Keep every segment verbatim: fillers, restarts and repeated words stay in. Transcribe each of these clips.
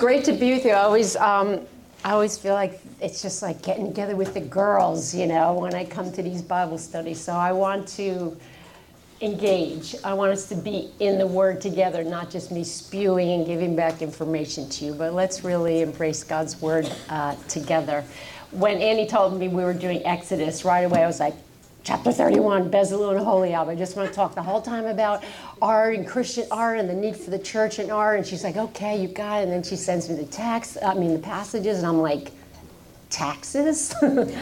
great to be with you. I always, um, I always feel like it's just like getting together with the girls, you know, when I come to these Bible studies. So I want to engage. I want us to be in the Word together, not just me spewing and giving back information to you, but let's really embrace God's Word uh, together. When Annie told me we were doing Exodus, right away I was like, chapter thirty-one, Bezalel and Holiab. I just want to talk the whole time about art and Christian art and the need for the church and art. And she's like, okay, you got it. And then she sends me the text, I mean the passages, and I'm like, taxes?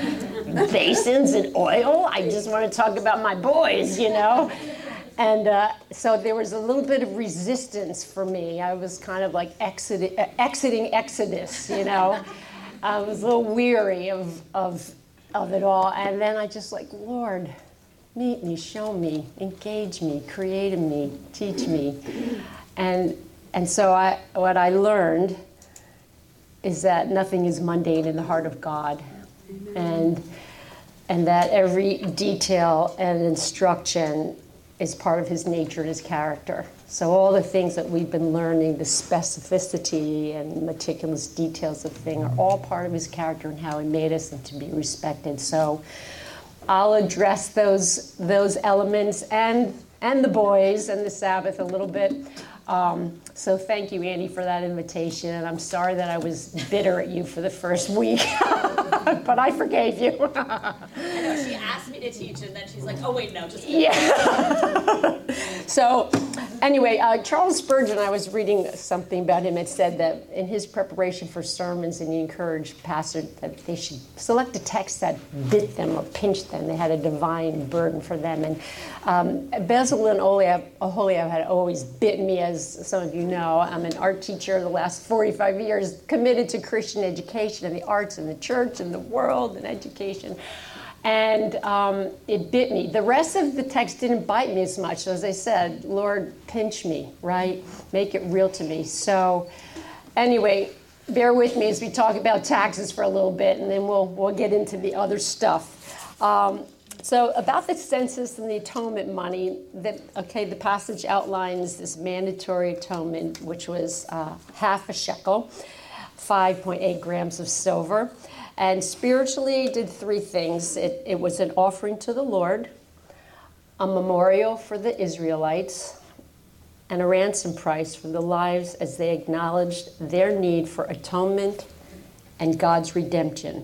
Basins and oil? I just want to talk about my boys, you know? And uh, so there was a little bit of resistance for me. I was kind of like exit- exiting Exodus, you know? I was a little weary of, of, of it all. And then I just like, Lord, meet me, show me, engage me, create in me, teach me. And, and so I, what I learned is that nothing is mundane in the heart of God. And, and that every detail and instruction is part of his nature and his character. So all the things that we've been learning, the specificity and meticulous details of things are all part of his character and how he made us and to be respected. So I'll address those those elements and and the boys and the Sabbath a little bit. Um, so thank you, Andy, for that invitation. And I'm sorry that I was bitter at you for the first week, but I forgave you. I know, she asked me to teach, and then she's like, oh, wait, no, just kidding. Yeah. So anyway, uh, Charles Spurgeon, I was reading something about him. It said that in his preparation for sermons, and he encouraged pastors that they should select a text that bit them or pinched them. They had a divine burden for them. And um, Bezalel and Oholiab, Oholiab had always bitten me, as some of you know. I'm an art teacher the last forty-five years, committed to Christian education and the arts and the church and the world and education. And um, it bit me. The rest of the text didn't bite me as much. So as I said, Lord, pinch me, right? Make it real to me. So anyway, bear with me as we talk about taxes for a little bit, and then we'll we'll get into the other stuff. Um, so about the census and the atonement money, the, okay, the passage outlines this mandatory atonement, which was uh, half a shekel, five point eight grams of silver. And spiritually it did three things. It, it was an offering to the Lord, a memorial for the Israelites, and a ransom price for the lives as they acknowledged their need for atonement and God's redemption.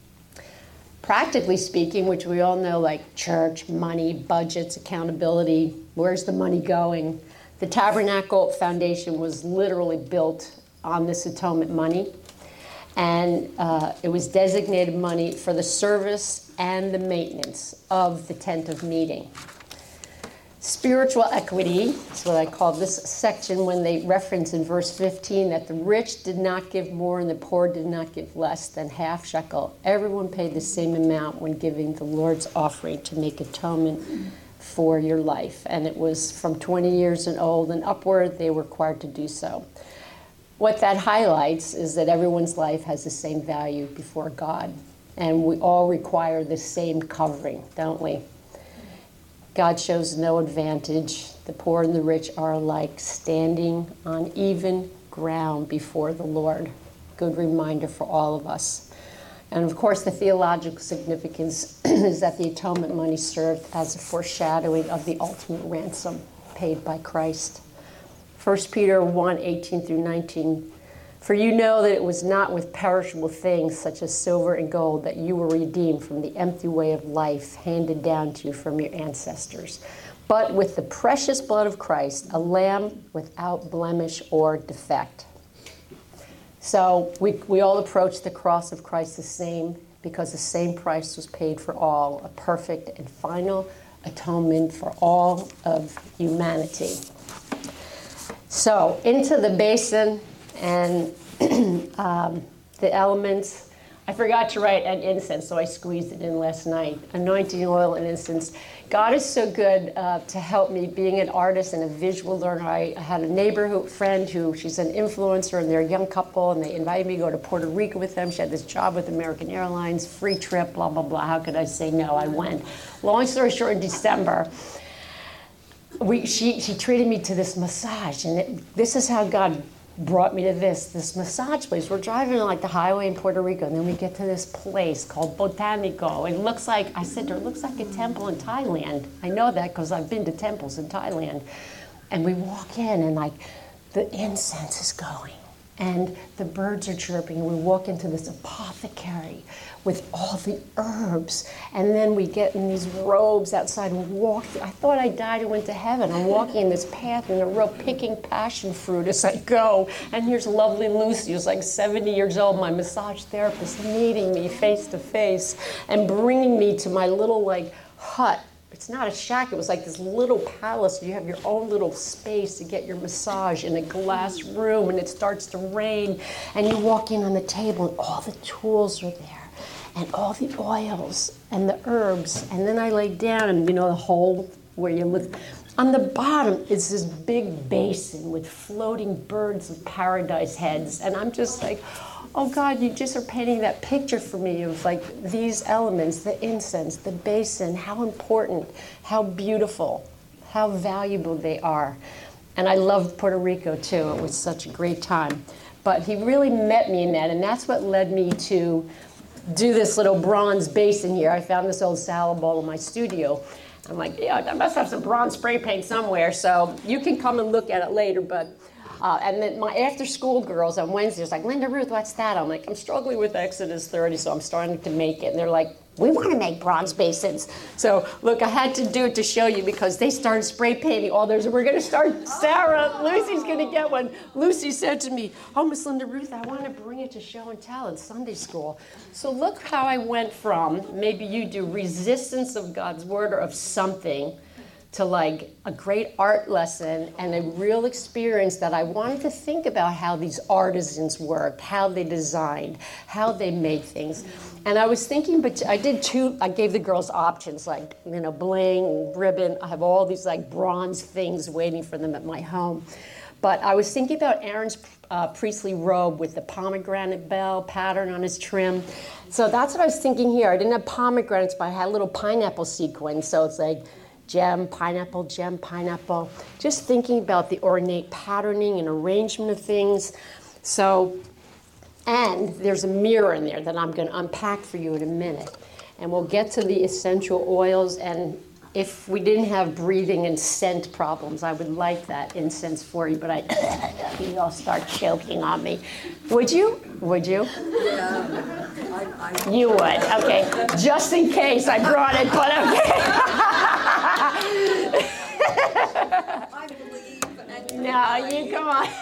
Practically speaking, which we all know, like church, money, budgets, accountability, where's the money going? The tabernacle foundation was literally built on this atonement money. And uh, it was designated money for the service and the maintenance of the tent of meeting. Spiritual equity is what I call this section when they reference in verse fifteen that the rich did not give more and the poor did not give less than half shekel. Everyone paid the same amount when giving the Lord's offering to make atonement for your life. And it was from twenty years and old and upward, they were required to do so. What that highlights is that everyone's life has the same value before God. And we all require the same covering, don't we? God shows no advantage. The poor and the rich are alike, standing on even ground before the Lord. Good reminder for all of us. And of course, the theological significance is that the atonement money served as a foreshadowing of the ultimate ransom paid by Christ. First Peter one, eighteen through nineteen. For you know that it was not with perishable things such as silver and gold that you were redeemed from the empty way of life handed down to you from your ancestors, but with the precious blood of Christ, a lamb without blemish or defect. So we, we all approach the cross of Christ the same because the same price was paid for all, a perfect and final atonement for all of humanity. So into the basin and um, the elements. I forgot to write an incense, so I squeezed it in last night. Anointing oil and incense. God is so good uh, to help me being an artist and a visual learner. I had a neighborhood friend who, she's an influencer, and they're a young couple, and they invited me to go to Puerto Rico with them. She had this job with American Airlines, free trip, blah, blah, blah. How could I say no? I went. Long story short, in December, We, she, she treated me to this massage, and it, this is how God brought me to this, this massage place. We're driving on like the highway in Puerto Rico, and then we get to this place called Botanico. It looks like, I said to her, it looks like a temple in Thailand. I know that because I've been to temples in Thailand. And we walk in, and like the incense is going, and the birds are chirping, and we walk into this apothecary with all the herbs, and then we get in these robes outside and walk. I thought I died and went to heaven. I'm walking in this path in a row, picking passion fruit as I go, and here's lovely Lucy, who's like seventy years old, my massage therapist, meeting me face to face and bringing me to my little like hut. It's not a shack, it was like this little palace. You have your own little space to get your massage in a glass room, and it starts to rain, and you walk in on the table, and all the tools are there, and all the oils, and the herbs, and then I lay down, and you know the hole where you live. On the bottom is this big basin with floating birds of paradise heads, and I'm just like, oh God, you just are painting that picture for me of like these elements, the incense, the basin, how important, how beautiful, how valuable they are. And I loved Puerto Rico too. It was such a great time. But he really met me in that, and that's what led me to do this little bronze basin here. I found this old salad bowl in my studio. I'm like, yeah, I must have some bronze spray paint somewhere, so you can come and look at it later. But Uh, and then my after-school girls on Wednesdays like, Linda Ruth, what's that? I'm like, I'm struggling with Exodus thirty, so I'm starting to make it. And they're like, we want to make bronze basins. So look, I had to do it to show you because they started spray painting all theirs. We're going to start, Sarah, Lucy's going to get one. Lucy said to me, oh, Miss Linda Ruth, I want to bring it to show and tell in Sunday school. So look how I went from, maybe you do, resistance of God's word or of something, to like a great art lesson and a real experience that I wanted to think about how these artisans worked, how they designed, how they made things. And I was thinking, but I did two, I gave the girls options like, you know, bling, ribbon. I have all these like bronze things waiting for them at my home. But I was thinking about Aaron's uh, priestly robe with the pomegranate bell pattern on his trim. So that's what I was thinking here. I didn't have pomegranates, but I had a little pineapple sequin. So it's like, gem, pineapple, gem, pineapple. Just thinking about the ornate patterning and arrangement of things. So, and there's a mirror in there that I'm going to unpack for you in a minute. And we'll get to the essential oils. And if we didn't have breathing and scent problems, I would light that incense for you, but I, you all start choking on me. Would you? Would you? Yeah. I, I, you would, okay. Just in case I brought it, but okay. I believe. And No, you come on.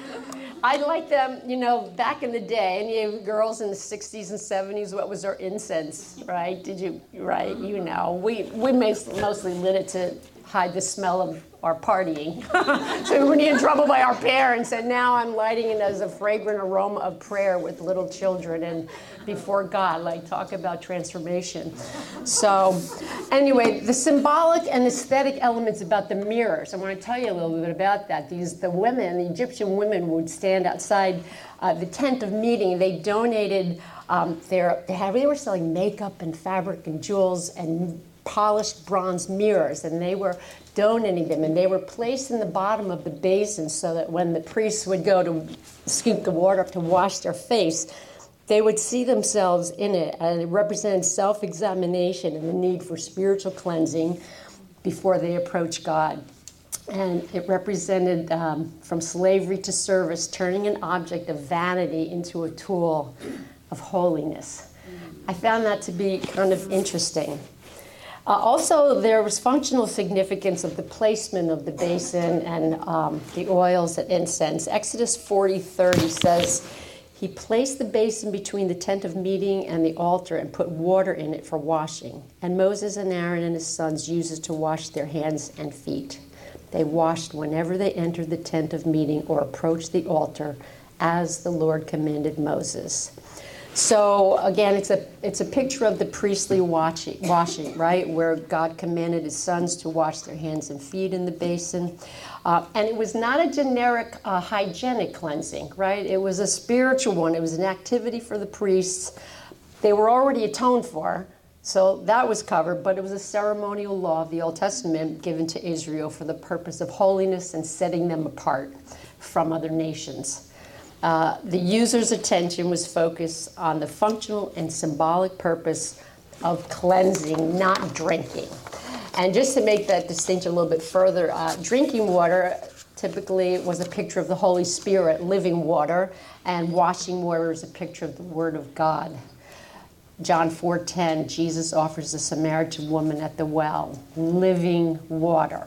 I like them, you know, back in the day, and you girls in the sixties and seventies, what was our incense, right? Did you, right? You know, we, we mostly lit it to hide the smell of our partying. So we wouldn't get in trouble by our parents, and now I'm lighting it as a fragrant aroma of prayer with little children and before God, like talk about transformation. So anyway, the symbolic and aesthetic elements about the mirrors, I want to tell you a little bit about that. These, the women, the Egyptian women would stand outside uh, the tent of meeting. They donated um, their, they, had, they were selling makeup and fabric and jewels and polished bronze mirrors, and they were donating them, and they were placed in the bottom of the basin so that when the priests would go to scoop the water up to wash their face, they would see themselves in it, and it represented self-examination and the need for spiritual cleansing before they approach God. And it represented um, from slavery to service, turning an object of vanity into a tool of holiness. I found that to be kind of interesting. Uh, also, there was functional significance of the placement of the basin and um, the oils and incense. Exodus forty thirty says, he placed the basin between the tent of meeting and the altar and put water in it for washing. And Moses and Aaron and his sons used it to wash their hands and feet. They washed whenever they entered the tent of meeting or approached the altar, as the Lord commanded Moses. So again, it's a it's a picture of the priestly washing, washing, right, where God commanded his sons to wash their hands and feet in the basin. Uh, and it was not a generic uh, hygienic cleansing, right? It was a spiritual one. It was an activity for the priests. They were already atoned for, so that was covered, but it was a ceremonial law of the Old Testament given to Israel for the purpose of holiness and setting them apart from other nations. Uh, the user's attention was focused on the functional and symbolic purpose of cleansing, not drinking. And just to make that distinction a little bit further, uh, drinking water typically was a picture of the Holy Spirit, living water, and washing water is a picture of the Word of God. John four ten, Jesus offers the Samaritan woman at the well living water.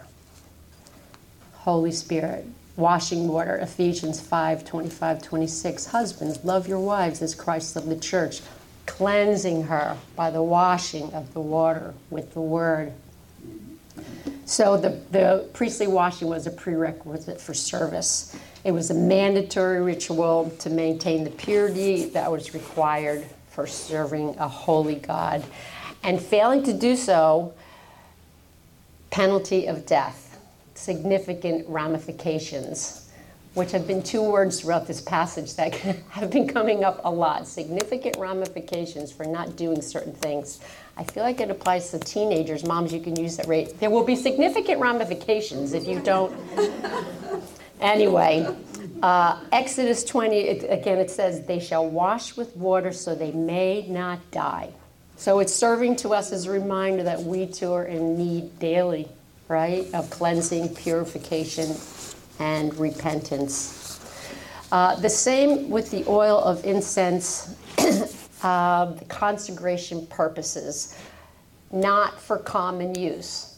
Holy Spirit, washing water. Ephesians five twenty-five, twenty-six, husbands, love your wives as Christ loved the church, cleansing her by the washing of the water with the Word. So the, the priestly washing was a prerequisite for service. It was a mandatory ritual to maintain the purity that was required for serving a holy God. And failing to do so, penalty of death, significant ramifications, which have been two words throughout this passage that have been coming up a lot. Significant ramifications for not doing certain things. I feel like it applies to teenagers. Moms, you can use that rate. There will be significant ramifications if you don't. Anyway, uh, Exodus twenty, it, again, it says, they shall wash with water so they may not die. So it's serving to us as a reminder that we too are in need daily, right, of cleansing, purification, and repentance. Uh, the same with the oil of incense, uh, the consecration purposes, not for common use.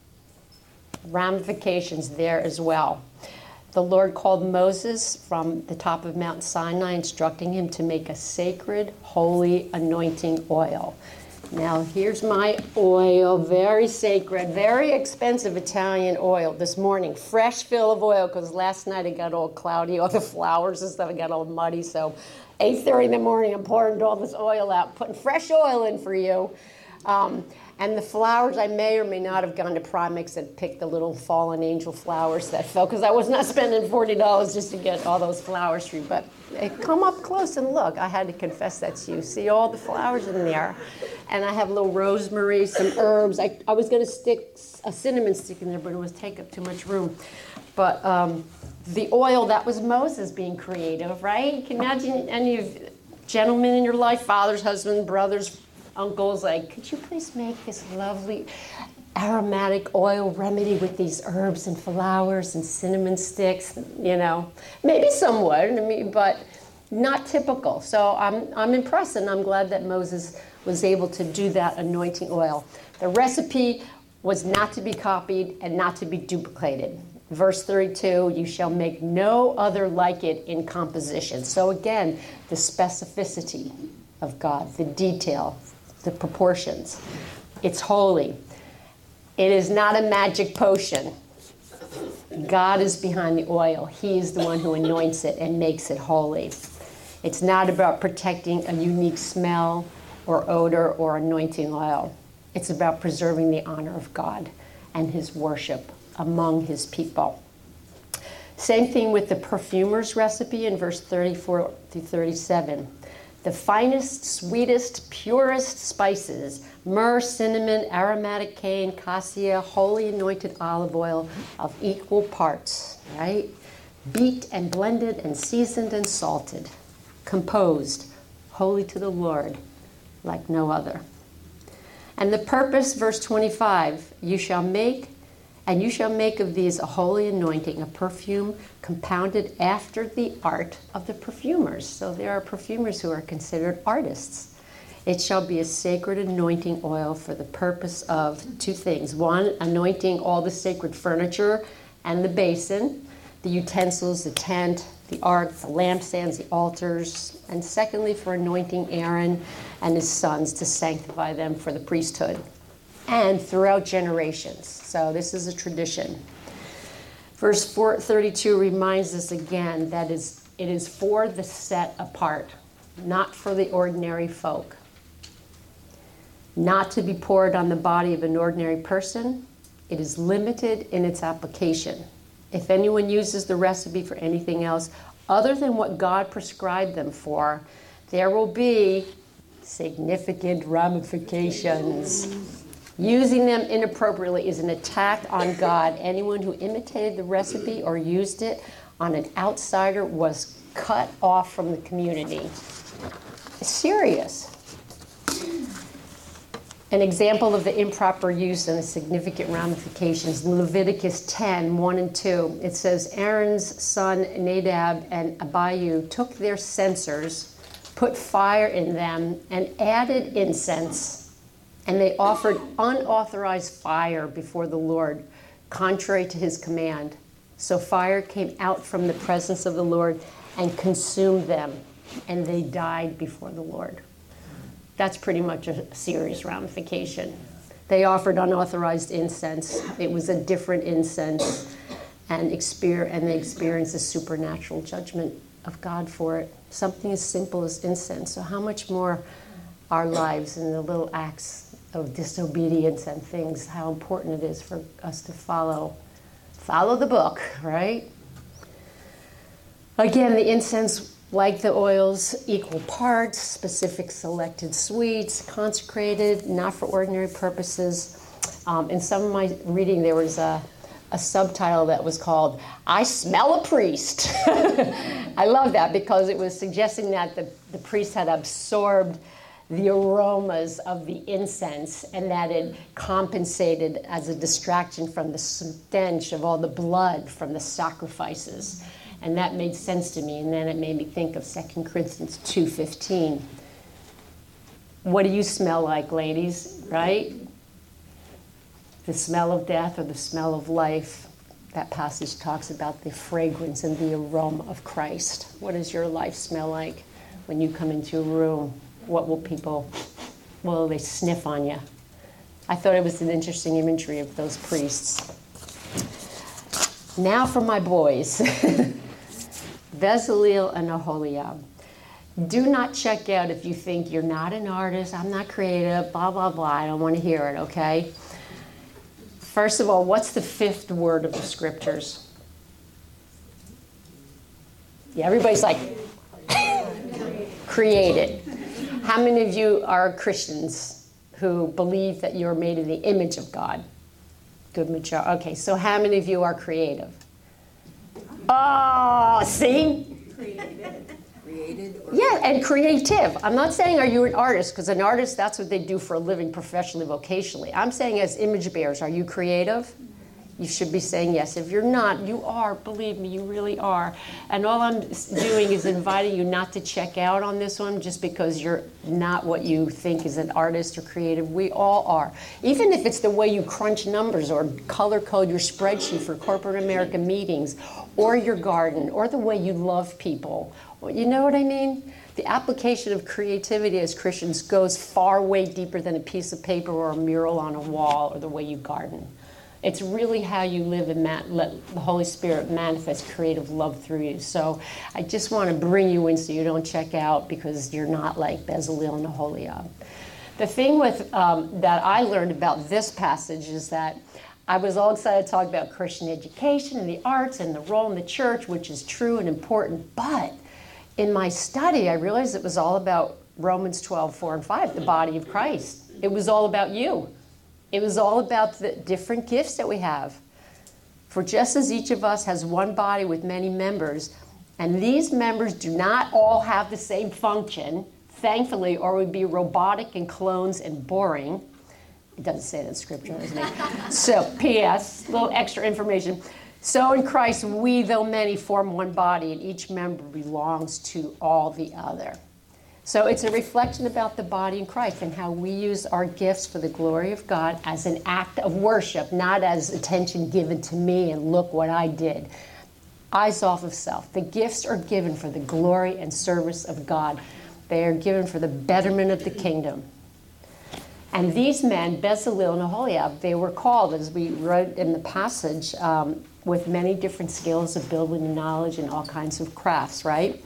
Ramifications there as well. The Lord called Moses from the top of Mount Sinai, instructing him to make a sacred, holy anointing oil. Now, here's my oil, very sacred, very expensive Italian oil this morning. Fresh fill of oil, because last night it got all cloudy, all the flowers and stuff, it got all muddy. So eight thirty in the morning, I'm pouring all this oil out, putting fresh oil in for you. Um, and the flowers, I may or may not have gone to Primix and picked the little fallen angel flowers that fell, because I was not spending forty dollars just to get all those flowers for you. But hey, come up close and look. I had to confess that to you. See all the flowers in there. And I have a little rosemary, some herbs. I, I was going to stick a cinnamon stick in there, but it was take up too much room. But um, the oil, that was Moses being creative, right? You can imagine any of gentlemen in your life, fathers, husbands, brothers, uncles, like, could you please make this lovely aromatic oil remedy with these herbs and flowers and cinnamon sticks, you know? Maybe some would, I mean, but not typical. So I'm, I'm impressed, and I'm glad that Moses was able to do that anointing oil. The recipe was not to be copied and not to be duplicated. Verse thirty-two, you shall make no other like it in composition. So again, the specificity of God, the detail, the proportions. It's holy. It is not a magic potion. God is behind the oil. He is the one who anoints it and makes it holy. It's not about protecting a unique smell or odor or anointing oil. It's about preserving the honor of God and his worship among his people. Same thing with the perfumer's recipe in verse thirty-four through thirty-seven. The finest, sweetest, purest spices, myrrh, cinnamon, aromatic cane, cassia, holy anointed olive oil of equal parts, right? Beat and blended and seasoned and salted, composed, holy to the Lord, like no other. And the purpose, verse twenty-five, you shall make, and you shall make of these a holy anointing, a perfume compounded after the art of the perfumers. So there are perfumers who are considered artists. It shall be a sacred anointing oil for the purpose of two things. One, anointing all the sacred furniture and the basin, the utensils, the tent, the ark, the lampstands, the altars. And secondly, for anointing Aaron and his sons to sanctify them for the priesthood. And throughout generations. So this is a tradition. Verse four thirty-two reminds us again that is, it is for the set apart, not for the ordinary folk. Not to be poured on the body of an ordinary person. It is limited in its application. If anyone uses the recipe for anything else other than what God prescribed them for, there will be significant ramifications. Using them inappropriately is an attack on God. Anyone who imitated the recipe or used it on an outsider was cut off from the community. It's serious. An example of the improper use and the significant ramifications, in Leviticus ten, one and two, it says, Aaron's son Nadab and Abihu took their censers, put fire in them, and added incense, and they offered unauthorized fire before the Lord, contrary to his command. So fire came out from the presence of the Lord and consumed them, and they died before the Lord. That's pretty much a serious ramification. They offered unauthorized incense. It was a different incense, and, exper- and they experienced a supernatural judgment of God for it. Something as simple as incense. So how much more our lives and the little acts of disobedience and things, how important it is for us to follow, follow the book, right? Again, the incense, like the oils, equal parts, specific selected sweets, consecrated, not for ordinary purposes. Um, in some of my reading, there was a, a subtitle that was called, I Smell a Priest. I love that because it was suggesting that the, the priest had absorbed the aromas of the incense and that it compensated as a distraction from the stench of all the blood from the sacrifices. And that made sense to me, and then it made me think of Second Corinthians two fifteen. What do you smell like, ladies, right? The smell of death or the smell of life? That passage talks about the fragrance and the aroma of Christ. What does your life smell like when you come into a room? What will people, will they sniff on you? I thought it was an interesting imagery of those priests. Now for my boys. Bezalel and Aholiab. Do not check out if you think you're not an artist, I'm not creative, blah, blah, blah. I don't want to hear it, okay? First of all, what's the fifth word of the scriptures? Yeah, everybody's like, created. How many of you are Christians who believe that you're made in the image of God? Good, mature. Okay, so how many of you are creative? Oh, see? Created. Created. Or Yeah, and creative. I'm not saying are you an artist, because an artist, that's what they do for a living professionally, vocationally. I'm saying as image bearers, are you creative? You should be saying yes. If you're not, you are. Believe me, you really are. And all I'm doing is inviting you not to check out on this one just because you're not what you think is an artist or creative. We all are. Even if it's the way you crunch numbers or color code your spreadsheet for corporate America meetings or your garden or the way you love people. You know what I mean? The application of creativity as Christians goes far way deeper than a piece of paper or a mural on a wall or the way you garden. It's really how you live and let the Holy Spirit manifest creative love through you. So I just want to bring you in so you don't check out because you're not like Bezalel and Aholiab. The thing with um, that I learned about this passage is that I was all excited to talk about Christian education and the arts and the role in the church, which is true and important. But in my study, I realized it was all about Romans twelve, four and five, the body of Christ. It was all about you. It was all about the different gifts that we have. For just as each of us has one body with many members, and these members do not all have the same function, thankfully, or we'd be robotic and clones and boring. It doesn't say that in scripture, doesn't it? So, P S, a little extra information. So in Christ, we, though many, form one body, and each member belongs to all the other. So it's a reflection about the body in Christ and how we use our gifts for the glory of God as an act of worship, not as attention given to me and look what I did. Eyes off of self. The gifts are given for the glory and service of God. They are given for the betterment of the kingdom. And these men, Bezalel and Aholiab, they were called, as we wrote in the passage, um, with many different skills, ability, knowledge, and all kinds of crafts, right?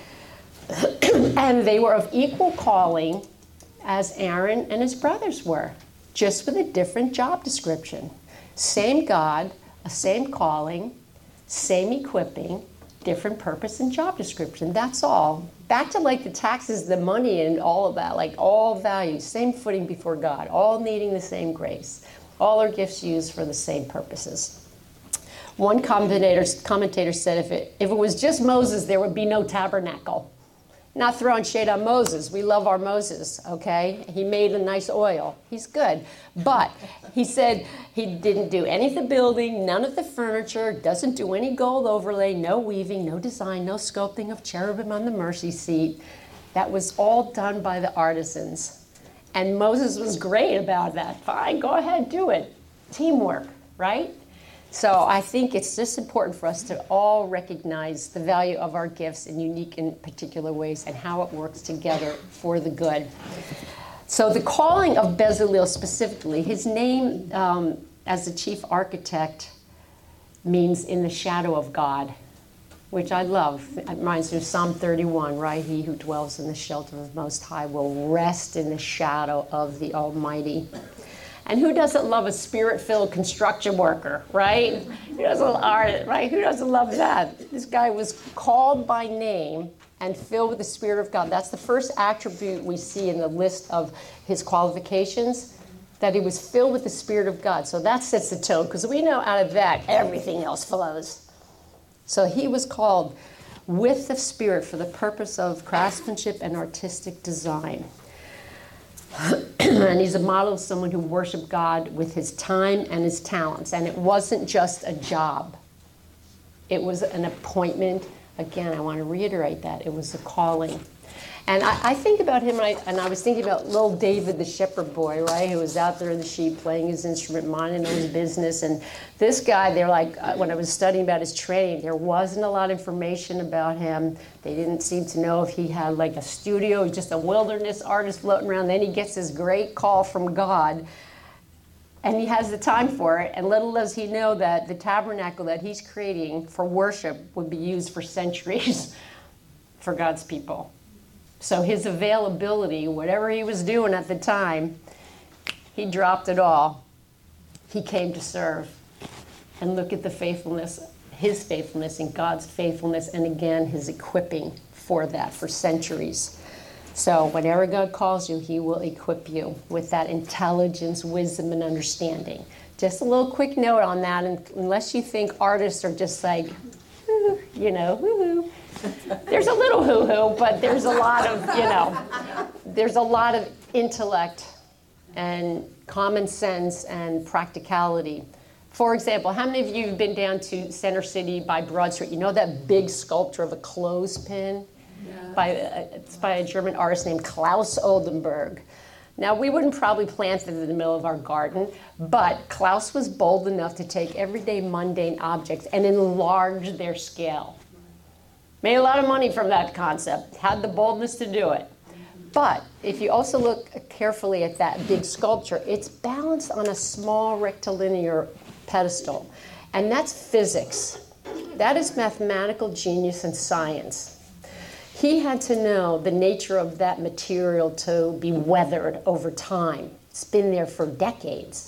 And they were of equal calling as Aaron and his brothers were, just with a different job description. Same God, a same calling, same equipping, different purpose and job description. That's all. Back to like the taxes, the money, and all of that, like all values, same footing before God, all needing the same grace, all our gifts used for the same purposes. One commentator, commentator said if it, if it was just Moses, there would be no tabernacle. Not throwing shade on Moses. We love our Moses, okay? He made a nice oil. He's good. But he said he didn't do any of the building, none of the furniture, doesn't do any gold overlay, no weaving, no design, no sculpting of cherubim on the mercy seat. That was all done by the artisans. And Moses was great about that. Fine, go ahead, do it. Teamwork, right? So I think it's just important for us to all recognize the value of our gifts in unique and particular ways and how it works together for the good. So the calling of Bezalel specifically, his name um, as the chief architect means in the shadow of God, which I love. It reminds me of Psalm thirty-one, right? He who dwells in the shelter of the Most High will rest in the shadow of the Almighty. And who doesn't love a spirit-filled construction worker, right? Who doesn't, right? Who doesn't love that? This guy was called by name and filled with the Spirit of God. That's the first attribute we see in the list of his qualifications, that he was filled with the Spirit of God. So that sets the tone, because we know out of that, everything else flows. So he was called with the Spirit for the purpose of craftsmanship and artistic design. And he's a model of someone who worshiped God with his time and his talents. And it wasn't just a job. It was an appointment. Again, I want to reiterate that. It was a calling. And I, I think about him, and I, and I was thinking about little David, the shepherd boy, right, who was out there in the sheep playing his instrument, minding his business. And this guy, they're like, uh, when I was studying about his training, there wasn't a lot of information about him. They didn't seem to know if he had like a studio, just a wilderness artist floating around. Then he gets this great call from God, and he has the time for it. And little does he know that the tabernacle that he's creating for worship would be used for centuries for God's people. So his availability, whatever he was doing at the time, he dropped it all. He came to serve. And look at the faithfulness, his faithfulness and God's faithfulness, and again, his equipping for that for centuries. So whenever God calls you, he will equip you with that intelligence, wisdom, and understanding. Just a little quick note on that, and unless you think artists are just like, you know, woo-hoo. There's a little hoo-hoo, but there's a lot of, you know, there's a lot of intellect and common sense and practicality. For example, how many of you have been down to Center City by Broad Street? You know that big sculpture of a clothespin? Yeah. By, uh, it's by a German artist named Klaus Oldenburg. Now, we wouldn't probably plant it in the middle of our garden, but Klaus was bold enough to take everyday mundane objects and enlarge their scale. Made a lot of money from that concept, had the boldness to do it. But if you also look carefully at that big sculpture, it's balanced on a small rectilinear pedestal. And that's physics. That is mathematical genius and science. He had to know the nature of that material to be weathered over time. It's been there for decades.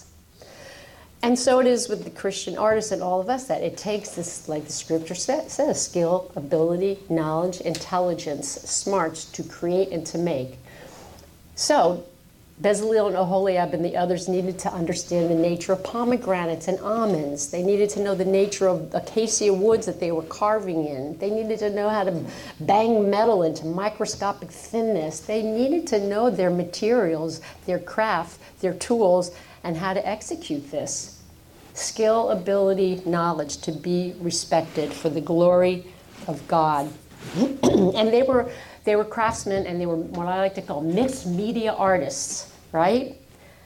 And so it is with the Christian artists and all of us, that it takes this, like the scripture says, skill, ability, knowledge, intelligence, smarts to create and to make. So Bezalel and Oholiab and the others needed to understand the nature of pomegranates and almonds. They needed to know the nature of acacia woods that they were carving in. They needed to know how to bang metal into microscopic thinness. They needed to know their materials, their craft, their tools, and how to execute this. Skill, ability, knowledge to be respected for the glory of God. And they were they were craftsmen, and they were what I like to call mixed media artists, right?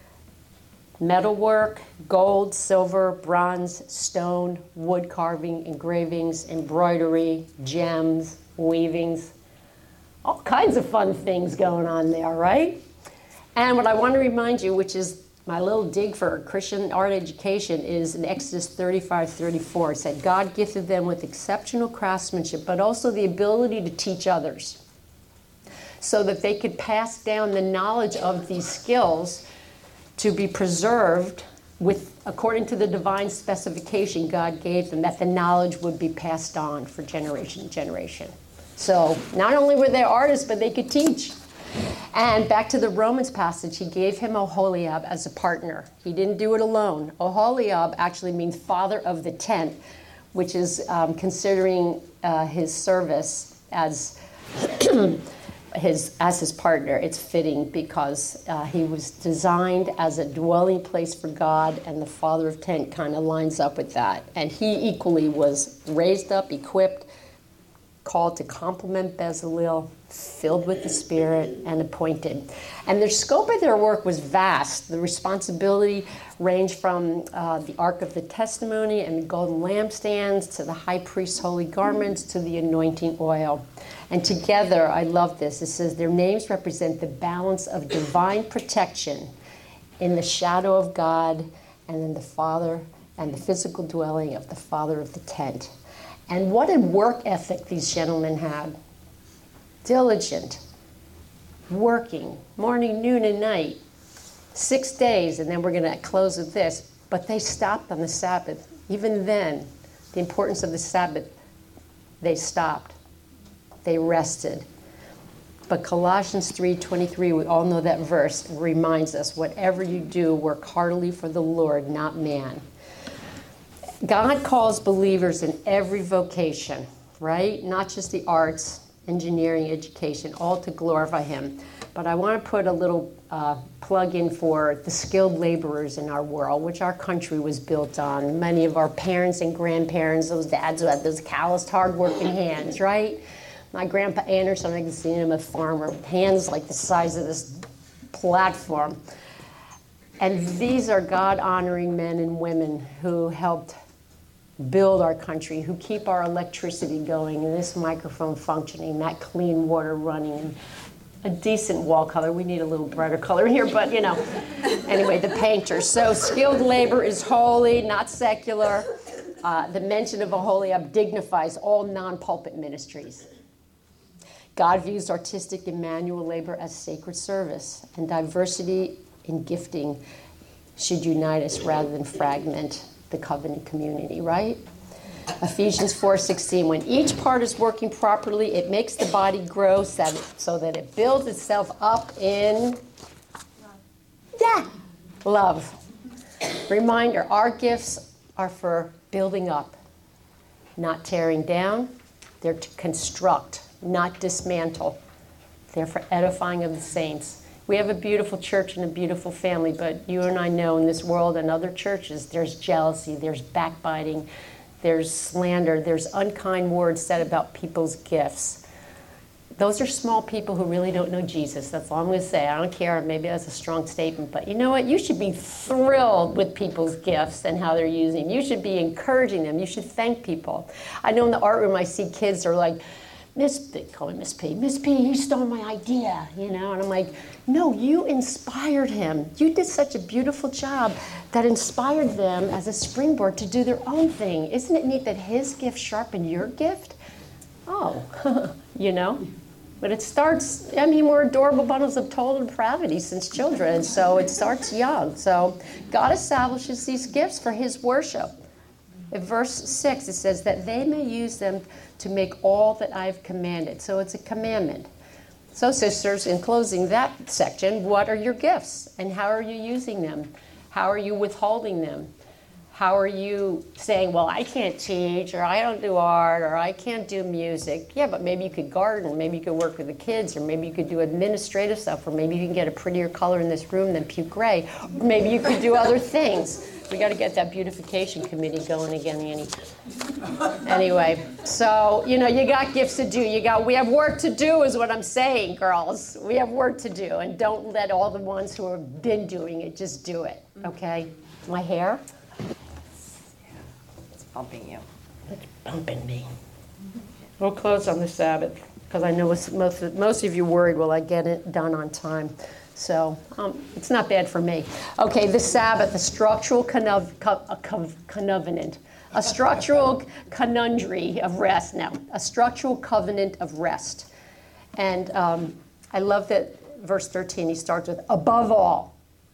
Metalwork, gold, silver, bronze, stone, wood carving, engravings, embroidery, gems, weavings, all kinds of fun things going on there, right? And what I want to remind you, which is my little dig for Christian art education, is in Exodus thirty-five thirty-four. It said, God gifted them with exceptional craftsmanship, but also the ability to teach others, so that they could pass down the knowledge of these skills to be preserved with, according to the divine specification God gave them, that the knowledge would be passed on for generation to generation. So not only were they artists, but they could teach. And back to the Romans passage, he gave him Oholiab as a partner. He didn't do it alone. Oholiab actually means father of the tent, which is um, considering uh, his service as his as his partner. It's fitting because uh, he was designed as a dwelling place for God, and the father of tent kind of lines up with that. And he equally was raised up, equipped, called to complement Bezalel, filled with the Spirit, and appointed. And the scope of their work was vast. The responsibility ranged from uh, the Ark of the Testimony and the golden lampstands to the high priest's holy garments to the anointing oil. And together, I love this, it says their names represent the balance of divine protection in the shadow of God and in the Father and the physical dwelling of the Father of the tent. And what a work ethic these gentlemen had. Diligent, working, morning, noon, and night. Six days, and then we're going to close with this. But they stopped on the Sabbath. Even then, the importance of the Sabbath, they stopped. They rested. But Colossians three twenty-three, we all know that verse, reminds us, whatever you do, work heartily for the Lord, not man. God calls believers in every vocation, right? Not just the arts, engineering, education, all to glorify Him. But I want to put a little uh, plug in for the skilled laborers in our world, which our country was built on. Many of our parents and grandparents, those dads who had those calloused, hard-working hands, right? My grandpa Anderson, I can see him, a farmer, hands like the size of this platform. And these are God-honoring men and women who helped build our country, who keep our electricity going, and this microphone functioning, that clean water running, and a decent wall color. We need a little brighter color here, but you know. Anyway, the painters. So skilled labor is holy, not secular. Uh, the mention of a holy up dignifies all non-pulpit ministries. God views artistic and manual labor as sacred service, and diversity in gifting should unite us rather than fragment the covenant community, right? Ephesians four sixteen, when each part is working properly, it makes the body grow so that it builds itself up in yeah, love. Reminder, our gifts are for building up, not tearing down. They're to construct, not dismantle. They're for edifying of the saints. We have a beautiful church and a beautiful family, but you and I know in this world and other churches, there's jealousy, there's backbiting, there's slander, there's unkind words said about people's gifts. Those are small people who really don't know Jesus. That's all I'm going to say. I don't care. Maybe that's a strong statement, but you know what? You should be thrilled with people's gifts and how they're using them. You should be encouraging them. You should thank people. I know in the art room I see kids are like, Miss, they call me Miss P. Miss P, he stole my idea, you know? And I'm like, no, you inspired him. You did such a beautiful job that inspired them as a springboard to do their own thing. Isn't it neat that his gift sharpened your gift? Oh, you know? But it starts, I mean, we're adorable bundles of total depravity since children, so it starts young. So God establishes these gifts for his worship. In verse six, it says that they may use them to make all that I've commanded. So it's a commandment. So sisters, in closing that section, what are your gifts and how are you using them? How are you withholding them? How are you saying, well, I can't teach, or I don't do art, or I can't do music? Yeah, but maybe you could garden, maybe you could work with the kids, or maybe you could do administrative stuff, or maybe you can get a prettier color in this room than puke gray. Or maybe you could do other things. We got to get that beautification committee going again, Annie. Anyway, so, you know, you got gifts to do. You got, we have work to do is what I'm saying, girls. We have work to do, and don't let all the ones who have been doing it just do it, okay? My hair? It's bumping you. It's bumping me. We'll close on the Sabbath, because I know most, most, most of you worried, will I get it done on time? So um, it's not bad for me. Okay, the Sabbath, a structural conov- co- a co- covenant, a structural conundry of rest. Now, a structural covenant of rest. And um, I love that verse thirteen, he starts with, above all.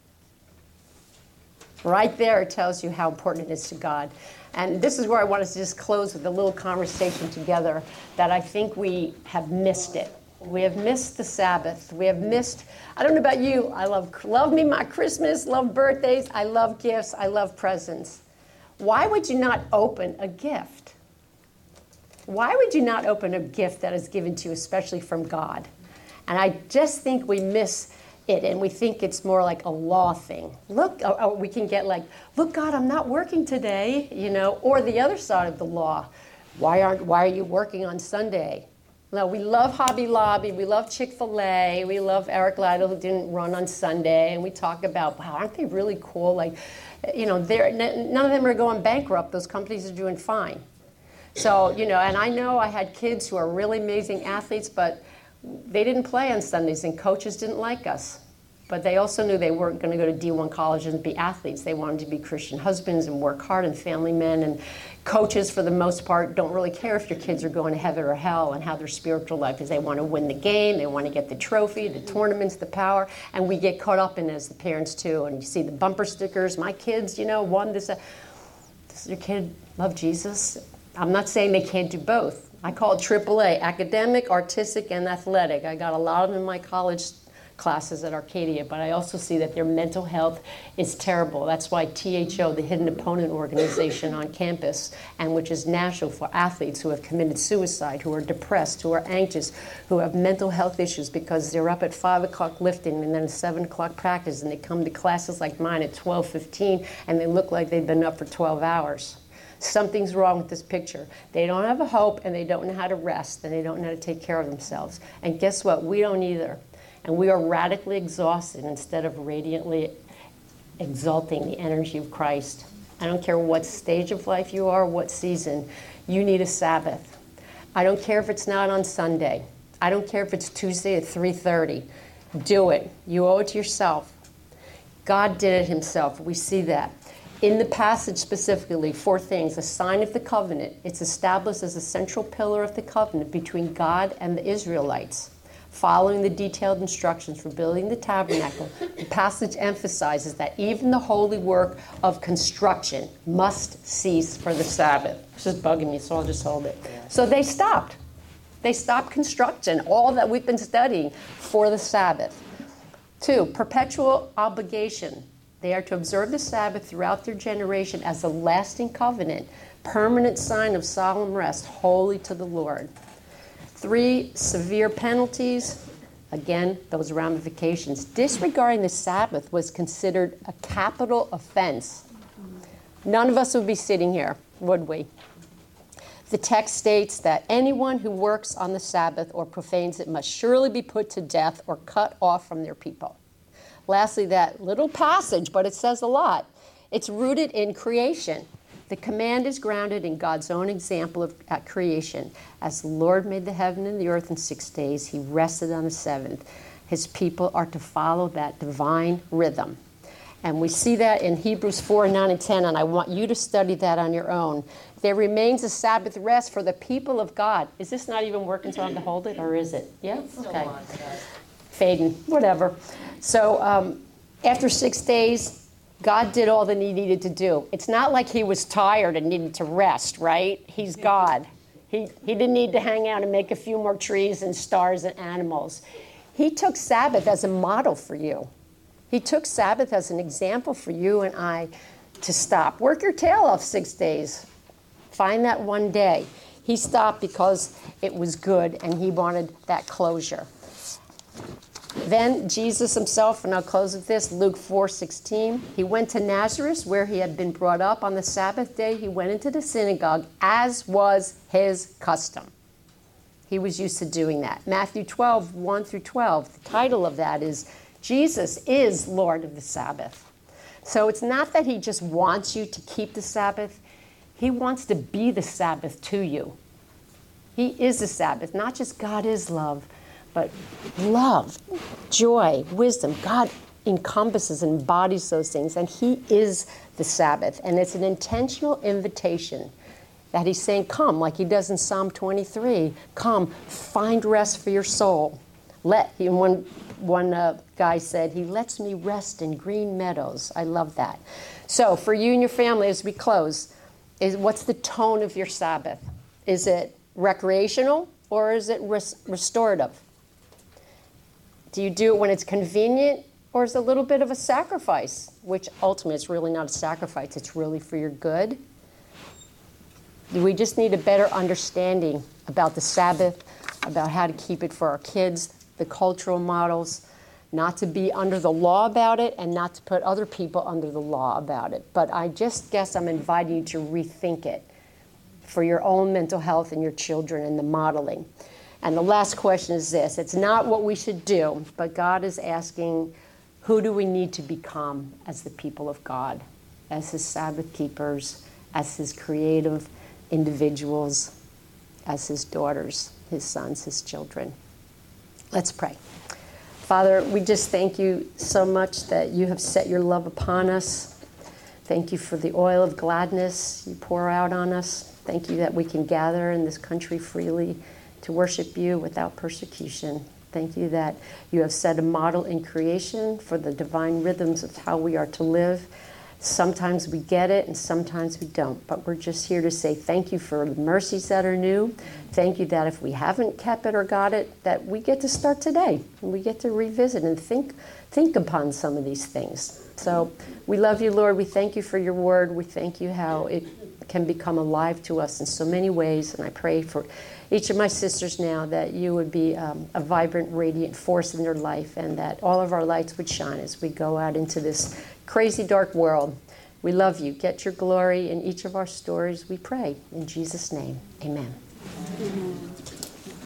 Right there, it tells you how important it is to God. And this is where I want us to just close with a little conversation together that I think we have missed it. We have missed the Sabbath. We have missed, I don't know about you, I love love me my Christmas, love birthdays, I love gifts, I love presents. why would you not open a gift? Why would you not open a gift that is given to you, especially from God? And I just think we miss it, and we think it's more like a law thing. Look, or, or we can get like, look, God, I'm not working today, you know, or the other side of the law. Why aren't, why are you working on Sunday? No, we love Hobby Lobby, we love Chick-fil-A, we love Eric Lytle who didn't run on Sunday, and we talk about, wow, aren't they really cool? Like, you know, they're, none of them are going bankrupt. Those companies are doing fine. So, you know, and I know I had kids who are really amazing athletes, but they didn't play on Sundays, and coaches didn't like us. But they also knew they weren't going to go to D one colleges and be athletes. They wanted to be Christian husbands and work hard and family men. And coaches, for the most part, don't really care if your kids are going to heaven or hell and how their spiritual life is. They want to win the game. They want to get the trophy, the tournaments, the power. And we get caught up in it as the parents, too. And you see the bumper stickers. My kids, you know, won this. Uh, does your kid love Jesus? I'm not saying they can't do both. I call it triple A, academic, artistic, and athletic. I got a lot of them in my college classes at Arcadia, but I also see that their mental health is terrible. That's why T H O, the Hidden Opponent Organization on campus, and which is national for athletes who have committed suicide, who are depressed, who are anxious, who have mental health issues because they're up at five o'clock lifting and then a seven o'clock practice, and they come to classes like mine at twelve fifteen, and they look like they've been up for twelve hours. Something's wrong with this picture. They don't have a hope, and they don't know how to rest, and they don't know how to take care of themselves. And guess what? We don't either. And we are radically exhausted instead of radiantly exalting the energy of Christ. I don't care what stage of life you are, what season, you need a Sabbath. I don't care if it's not on Sunday. I don't care if it's Tuesday at three thirty. Do it. You owe it to yourself. God did it himself. We see that. In the passage specifically, four things. A sign of the covenant. It's established as a central pillar of the covenant between God and the Israelites. Following the detailed instructions for building the tabernacle, the passage emphasizes that even the holy work of construction must cease for the Sabbath. It's just bugging me, so I'll just hold it. So they stopped. They stopped construction, all that we've been studying, for the Sabbath. Two, perpetual obligation. They are to observe the Sabbath throughout their generation as a lasting covenant, permanent sign of solemn rest, holy to the Lord. Three, severe penalties. Again, those ramifications. Disregarding the Sabbath was considered a capital offense. None of us would be sitting here, would we? The text states that anyone who works on the Sabbath or profanes it must surely be put to death or cut off from their people. Lastly, that little passage, but it says a lot. It's rooted in creation. The command is grounded in God's own example of at creation. As the Lord made the heaven and the earth in six days, he rested on the seventh. His people are to follow that divine rhythm. And we see that in Hebrews four, nine, and ten, and I want you to study that on your own. There remains a Sabbath rest for the people of God. Is this not even working so I have to hold it, or is it? Yeah? Okay. Fading, whatever. So um, after six days, God did all that he needed to do. It's not like he was tired and needed to rest, right? He's God. He, he didn't need to hang out and make a few more trees and stars and animals. He took Sabbath as a model for you. He took Sabbath as an example for you and I to stop. Work your tail off six days. Find that one day. He stopped because it was good and he wanted that closure. Then Jesus himself, and I'll close with this, Luke four sixteen, he went to Nazareth where he had been brought up. On the Sabbath day, he went into the synagogue as was his custom. He was used to doing that. Matthew twelve, one through twelve, the title of that is, Jesus is Lord of the Sabbath. So it's not that he just wants you to keep the Sabbath. He wants to be the Sabbath to you. He is the Sabbath, not just God is love, but love, joy, wisdom. God encompasses and embodies those things, and he is the Sabbath. And it's an intentional invitation that he's saying, come, like he does in Psalm twenty-three, come, find rest for your soul. Let, and one, one uh, guy said, he lets me rest in green meadows. I love that. So for you and your family, as we close, is what's the tone of your Sabbath? Is it recreational or is it res- restorative? Do you do it when it's convenient or is it a little bit of a sacrifice, which ultimately is really not a sacrifice, it's really for your good? We just need a better understanding about the Sabbath, about how to keep it for our kids, the cultural models, not to be under the law about it and not to put other people under the law about it. But I just guess I'm inviting you to rethink it for your own mental health and your children and the modeling. And the last question is this. It's not what we should do, but God is asking, who do we need to become as the people of God, as his Sabbath keepers, as his creative individuals, as his daughters, his sons, his children? Let's pray. Father, we just thank you so much that you have set your love upon us. Thank you for the oil of gladness you pour out on us. Thank you that we can gather in this country freely to worship you without persecution. Thank you that you have set a model in creation for the divine rhythms of how we are to live. Sometimes we get it and sometimes we don't, but we're just here to say thank you for the mercies that are new. Thank you that if we haven't kept it or got it, that we get to start today. And we get to revisit and think think upon some of these things. So we love you, Lord. We thank you for your word. We thank you how it can become alive to us in so many ways. And I pray for each of my sisters now that you would be um, a vibrant, radiant force in their life, and that all of our lights would shine as we go out into this crazy, dark world. We love you. Get your glory in each of our stories, we pray. In Jesus' name, amen. Amen.